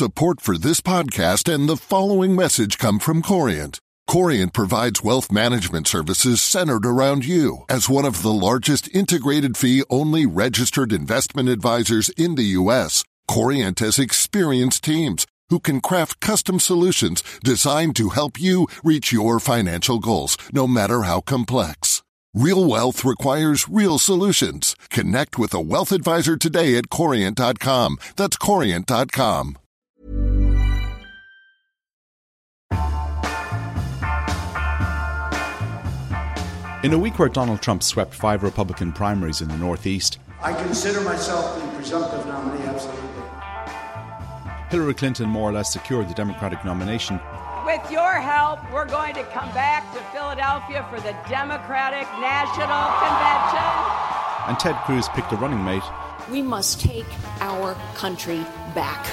Support for this podcast and the following message come from Corient. Corient provides wealth management services centered around you. As one of the largest integrated fee-only registered investment advisors in the U.S., Corient has experienced teams who can craft custom solutions designed to help you reach your financial goals, no matter how complex. Real wealth requires real solutions. Connect with a wealth advisor today at Corient.com. That's Corient.com. In a week where Donald Trump swept 5 Republican primaries in the Northeast, I consider myself the presumptive nominee, absolutely. Hillary Clinton more or less secured the Democratic nomination. With your help, we're going to come back to Philadelphia for the Democratic National Convention. And Ted Cruz picked a running mate. We must take our country back.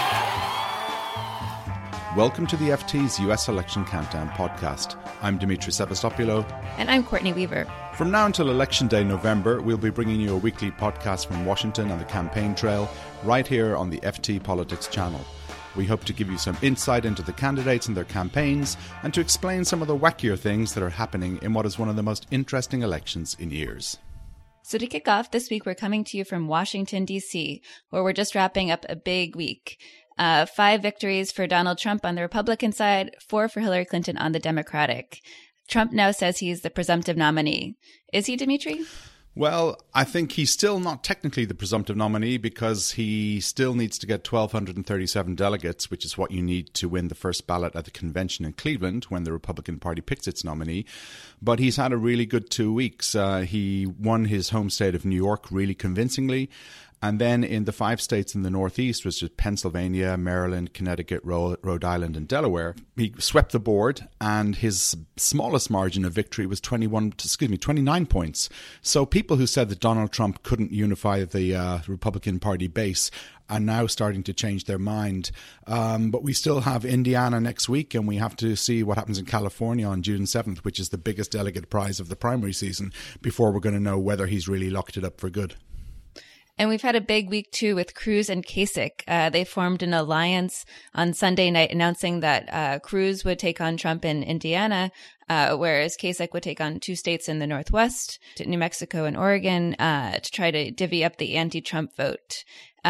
Welcome to the FT's US Election Countdown podcast. I'm Dimitri Sevastopoulos. And I'm Courtney Weaver. From now until Election Day November, we'll be bringing you a weekly podcast from Washington on the campaign trail, right here on the FT Politics channel. We hope to give you some insight into the candidates and their campaigns, and to explain some of the wackier things that are happening in what is one of the most interesting elections in years. So to kick off, this week we're coming to you from Washington, D.C., where we're just wrapping up a big week. 5 victories for Donald Trump on the Republican side, 4 for Hillary Clinton on the Democratic. Trump now says he's the presumptive nominee. Is he, Dimitri? Well, I think he's still not technically the presumptive nominee because he still needs to get 1,237 delegates, which is what you need to win the first ballot at the convention in Cleveland when the Republican Party picks its nominee. But he's had a really good 2 weeks. He won his home state of New York really convincingly. And then in the 5 states in the Northeast, which is Pennsylvania, Maryland, Connecticut, Rhode Island, and Delaware, he swept the board, and his smallest margin of victory was 29 points. So people who said that Donald Trump couldn't unify the Republican Party base are now starting to change their mind. But we still have Indiana next week, and we have to see what happens in California on June 7th, which is the biggest delegate prize of the primary season, before we're going to know whether he's really locked it up for good. And we've had a big week, too, with Cruz and Kasich. They formed an alliance on Sunday night announcing that Cruz would take on Trump in Indiana, whereas Kasich would take on 2 states in the Northwest, New Mexico and Oregon, to try to divvy up the anti-Trump vote.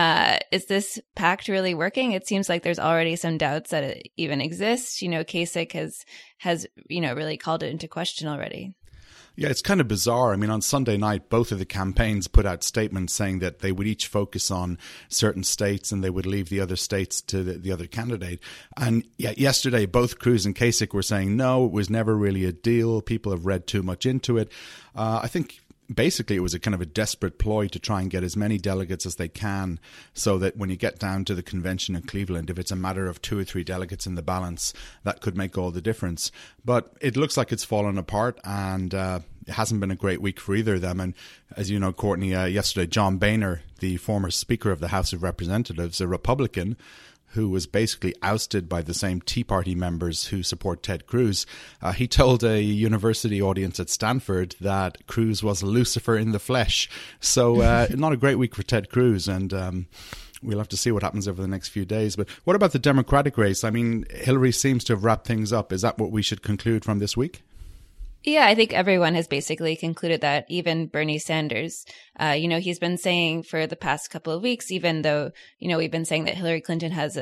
Is this pact really working? It seems like there's already some doubts that it even exists. You know, Kasich has really called it into question already. Yeah, it's kind of bizarre. I mean, on Sunday night, both of the campaigns put out statements saying that they would each focus on certain states and they would leave the other states to the other candidate. And yet yesterday, both Cruz and Kasich were saying, no, it was never really a deal. People have read too much into it. I think basically it was a kind of a desperate ploy to try and get as many delegates as they can, so that when you get down to the convention in Cleveland, if it's a matter of 2 or 3 delegates in the balance, that could make all the difference. But it looks like it's fallen apart, and it hasn't been a great week for either of them. And as you know, Courtney, yesterday, John Boehner, the former Speaker of the House of Representatives, a Republican, who was basically ousted by the same Tea Party members who support Ted Cruz. He told a university audience at Stanford that Cruz was Lucifer in the flesh. So not a great week for Ted Cruz, and we'll have to see what happens over the next few days. But what about the Democratic race? I mean, Hillary seems to have wrapped things up. Is that what we should conclude from this week? Yeah, I think everyone has basically concluded that, even Bernie Sanders. He's been saying for the past couple of weeks, even though, we've been saying that Hillary Clinton had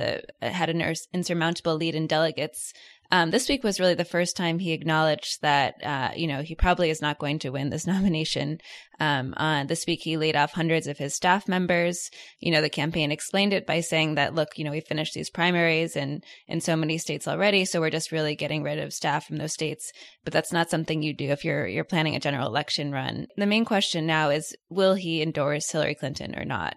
an insurmountable lead in delegates. This week was really the first time he acknowledged that, he probably is not going to win this nomination. This week, he laid off hundreds of his staff members. The campaign explained it by saying that, look, we finished these primaries in so many states already, so we're just really getting rid of staff from those states. But that's not something you do if you're planning a general election run. The main question now is, will he endorse Hillary Clinton or not?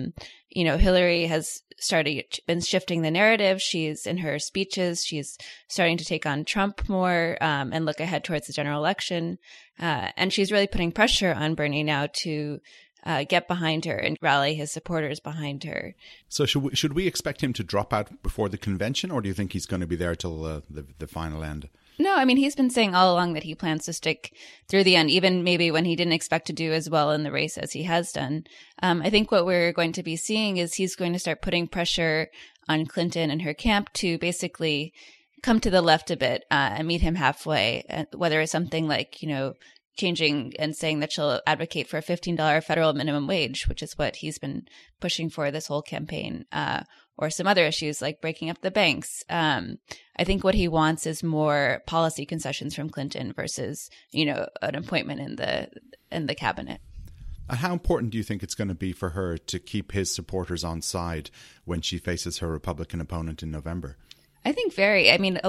Hillary has been shifting the narrative. She's in her speeches, she's starting to take on Trump more and look ahead towards the general election. And she's really putting pressure on Bernie now to get behind her and rally his supporters behind her. So should we expect him to drop out before the convention, or do you think he's going to be there till the final end? No, I mean, he's been saying all along that he plans to stick through the end, even maybe when he didn't expect to do as well in the race as he has done. I think what we're going to be seeing is he's going to start putting pressure on Clinton and her camp to basically come to the left a bit and meet him halfway, whether it's something like, changing and saying that she'll advocate for a $15 federal minimum wage, which is what he's been pushing for this whole campaign, or some other issues like breaking up the banks. I think what he wants is more policy concessions from Clinton versus, an appointment in the cabinet. And how important do you think it's going to be for her to keep his supporters on side when she faces her Republican opponent in November? I think very.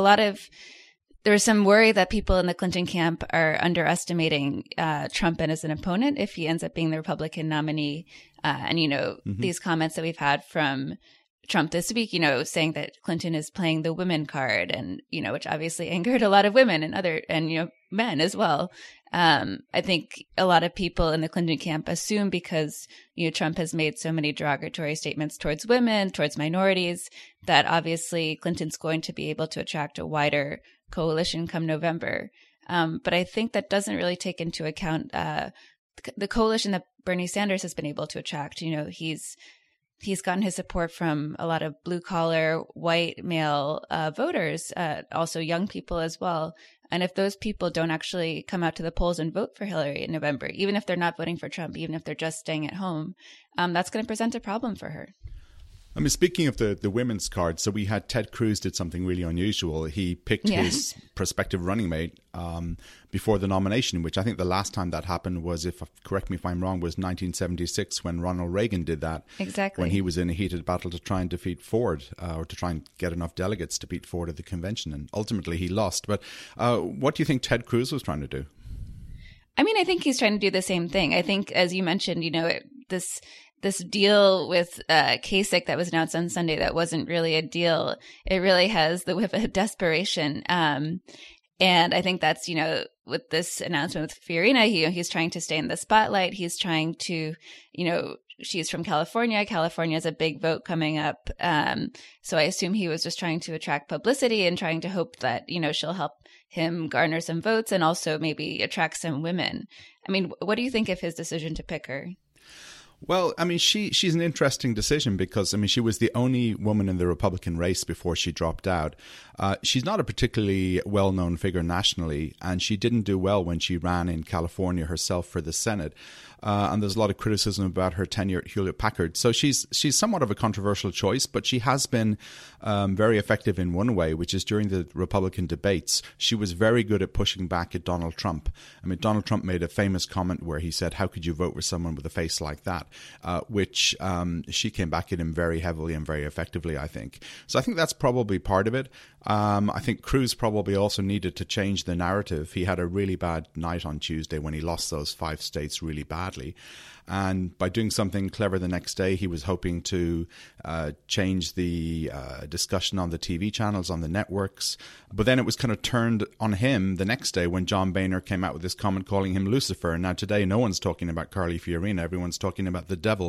There's some worry that people in the Clinton camp are underestimating Trump as an opponent if he ends up being the Republican nominee. These comments that we've had from Trump this week, saying that Clinton is playing the women card and, which obviously angered a lot of women and men as well. I think a lot of people in the Clinton camp assume because, Trump has made so many derogatory statements towards women, towards minorities, that obviously Clinton's going to be able to attract a wider coalition come November. But I think that doesn't really take into account the coalition that Bernie Sanders has been able to attract. He's gotten his support from a lot of blue collar, white male voters, also young people as well. And if those people don't actually come out to the polls and vote for Hillary in November, even if they're not voting for Trump, even if they're just staying at home, that's going to present a problem for her. I mean, speaking of the women's card, so we had Ted Cruz did something really unusual. He picked his prospective running mate before the nomination, which I think the last time that happened was, correct me if I'm wrong, was 1976 when Ronald Reagan did that. Exactly. When he was in a heated battle to try and defeat Ford or to try and get enough delegates to beat Ford at the convention. And ultimately he lost. But what do you think Ted Cruz was trying to do? I mean, I think he's trying to do the same thing. I think, as you mentioned, this deal with Kasich that was announced on Sunday that wasn't really a deal. It really has the whip of desperation. And I think that's, with this announcement with Fiorina, he's trying to stay in the spotlight. He's trying to, she's from California. California has a big vote coming up. So I assume he was just trying to attract publicity and trying to hope that, she'll help him garner some votes and also maybe attract some women. I mean, what do you think of his decision to pick her? Well, I mean, she's an interesting decision because, I mean, she was the only woman in the Republican race before she dropped out. She's not a particularly well-known figure nationally, and she didn't do well when she ran in California herself for the Senate. And there's a lot of criticism about her tenure at Hewlett-Packard. So she's somewhat of a controversial choice, but she has been very effective in one way, which is during the Republican debates. She was very good at pushing back at Donald Trump. I mean, Donald Trump made a famous comment where he said, "How could you vote for someone with a face like that?" Which she came back at him very heavily and very effectively, I think. So I think that's probably part of it. I think Cruz probably also needed to change the narrative. He had a really bad night on Tuesday when he lost those 5 states really badly. And by doing something clever the next day, he was hoping to change the discussion on the TV channels, on the networks. But then it was kind of turned on him the next day when John Boehner came out with this comment calling him Lucifer. And now today, no one's talking about Carly Fiorina. Everyone's talking about the devil.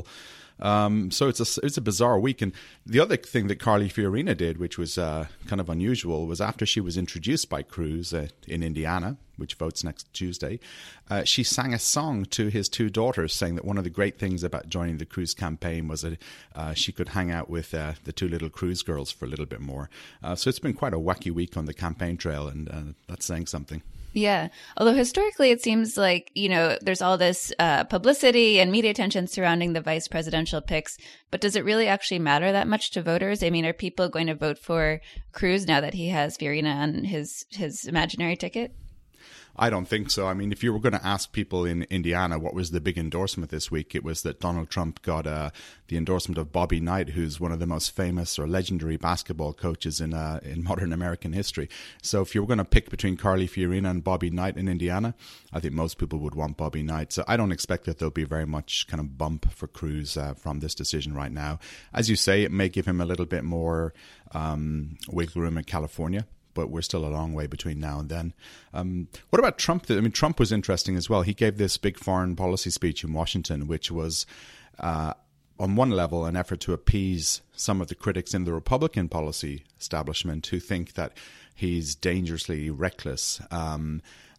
So it's a bizarre week. And the other thing that Carly Fiorina did, which was kind of unusual, was after she was introduced by Cruz in Indiana, which votes next Tuesday, she sang a song to his 2 daughters, saying that one of the great things about joining the Cruz campaign was that she could hang out with the 2 little Cruz girls for a little bit more. So it's been quite a wacky week on the campaign trail, and that's saying something. Yeah. Although historically, it seems like, there's all this publicity and media attention surrounding the vice presidential picks. But does it really actually matter that much to voters? I mean, are people going to vote for Cruz now that he has Fiorina on his imaginary ticket? I don't think so. I mean, if you were going to ask people in Indiana what was the big endorsement this week, it was that Donald Trump got the endorsement of Bobby Knight, who's one of the most famous or legendary basketball coaches in modern American history. So if you were going to pick between Carly Fiorina and Bobby Knight in Indiana, I think most people would want Bobby Knight. So I don't expect that there'll be very much kind of bump for Cruz from this decision right now. As you say, it may give him a little bit more wiggle room in California, but we're still a long way between now and then. What about Trump? I mean, Trump was interesting as well. He gave this big foreign policy speech in Washington, which was, on one level, an effort to appease some of the critics in the Republican policy establishment who think that he's dangerously reckless.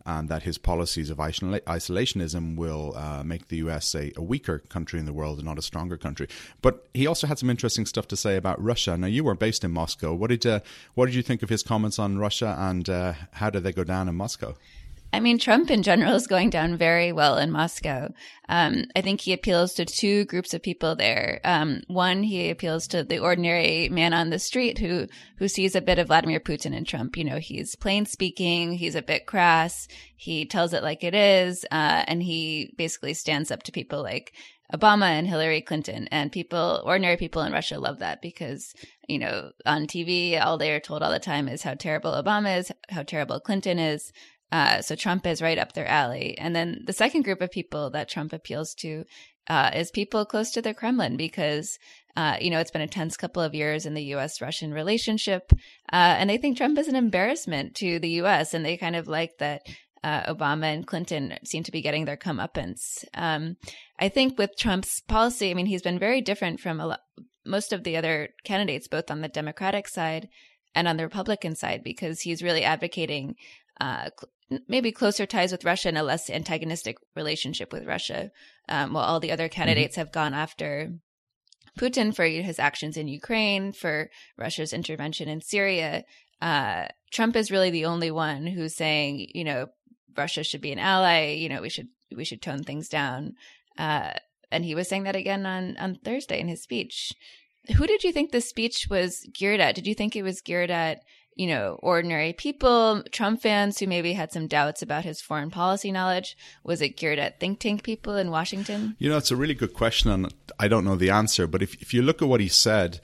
and that his policies of isolationism will make the US a weaker country in the world and not a stronger country. But he also had some interesting stuff to say about Russia. Now, you were based in Moscow. What did you think of his comments on Russia, and how did they go down in Moscow? I mean, Trump in general is going down very well in Moscow. I think he appeals to two groups of people there. One, he appeals to the ordinary man on the street who sees a bit of Vladimir Putin in Trump. You know, he's plain speaking, he's a bit crass, he tells it like it is, and he basically stands up to people like Obama and Hillary Clinton. And ordinary people in Russia love that because, you know, on TV, all they are told all the time is how terrible Obama is, how terrible Clinton is. So Trump is right up their alley. And then the second group of people that Trump appeals to is people close to the Kremlin because, you know, it's been a tense couple of years in the U.S.-Russian relationship. And they think Trump is an embarrassment to the U.S. And they kind of like that Obama and Clinton seem to be getting their comeuppance. I think with Trump's policy, I mean, he's been very different from most of the other candidates, both on the Democratic side and on the Republican side, because he's really advocating maybe closer ties with Russia and a less antagonistic relationship with Russia, while all the other candidates have gone after Putin for his actions in Ukraine, for Russia's intervention in Syria. Trump is really the only one who's saying, you know, Russia should be an ally. You know, we should tone things down. And he was saying that again on Thursday in his speech. Who did you think the speech was geared at? Did you think it was geared at, you know, ordinary people, Trump fans who maybe had some doubts about his foreign policy knowledge? Was it geared at think tank people in Washington? You know, it's a really good question, and I don't know the answer. But if you look at what he said,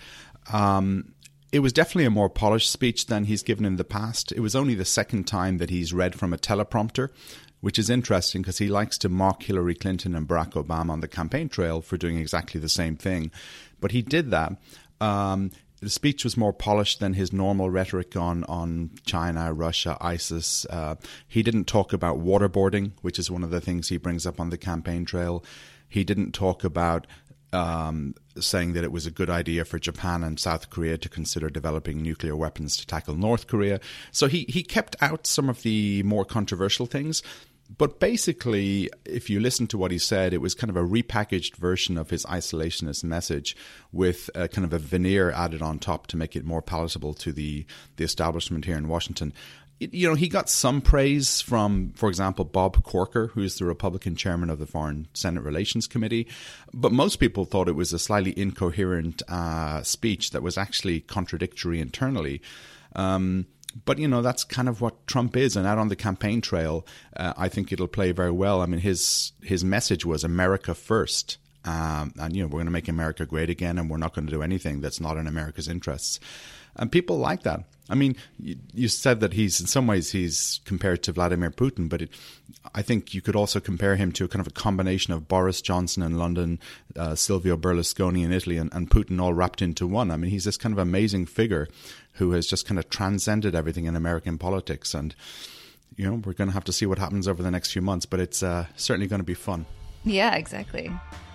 it was definitely a more polished speech than he's given in the past. It was only the second time that he's read from a teleprompter, which is interesting because he likes to mock Hillary Clinton and Barack Obama on the campaign trail for doing exactly the same thing. But he did that. The speech was more polished than his normal rhetoric on China, Russia, ISIS. He didn't talk about waterboarding, which is one of the things he brings up on the campaign trail. He didn't talk about saying that it was a good idea for Japan and South Korea to consider developing nuclear weapons to tackle North Korea. So he kept out some of the more controversial things. But basically, if you listen to what he said, it was kind of a repackaged version of his isolationist message with a kind of a veneer added on top to make it more palatable to the establishment here in Washington. You know, he got some praise from, for example, Bob Corker, who is the Republican chairman of the Foreign Senate Relations Committee. But most people thought it was a slightly incoherent speech that was actually contradictory internally. But, you know, that's kind of what Trump is. And out on the campaign trail, I think it'll play very well. I mean, his message was America first. And, you know, we're going to make America great again, and we're not going to do anything that's not in America's interests. And people like that. I mean, you said that in some ways he's compared to Vladimir Putin, but I think you could also compare him to a kind of a combination of Boris Johnson in London, Silvio Berlusconi in Italy, and Putin all wrapped into one. I mean, he's this kind of amazing figure who has just kind of transcended everything in American politics. And, you know, we're going to have to see what happens over the next few months, but it's certainly going to be fun. Yeah, exactly.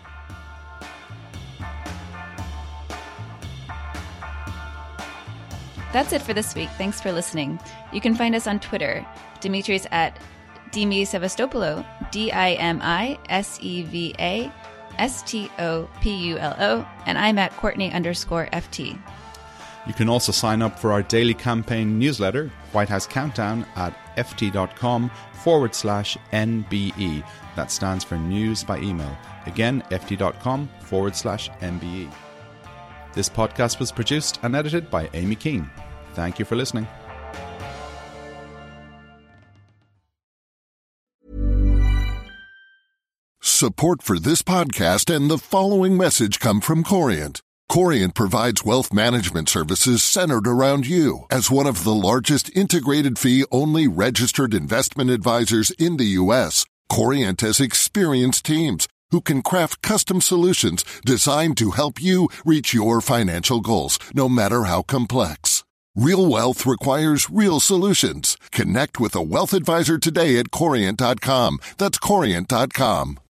That's it for this week. Thanks for listening. You can find us on Twitter. Dimitri's at Dimi Sevastopulo, DIMISEVASTOPULO, and I'm at Courtney_FT. You can also sign up for our daily campaign newsletter, White House Countdown, at ft.com/NBE. That stands for News by Email. Again, ft.com/NBE. This podcast was produced and edited by Amy Keane. Thank you for listening. Support for this podcast and the following message come from Corient. Corient provides wealth management services centered around you. As one of the largest integrated fee-only registered investment advisors in the U.S., Corient has experienced teams who can craft custom solutions designed to help you reach your financial goals, no matter how complex. Real wealth requires real solutions. Connect with a wealth advisor today at Corient.com. That's Corient.com.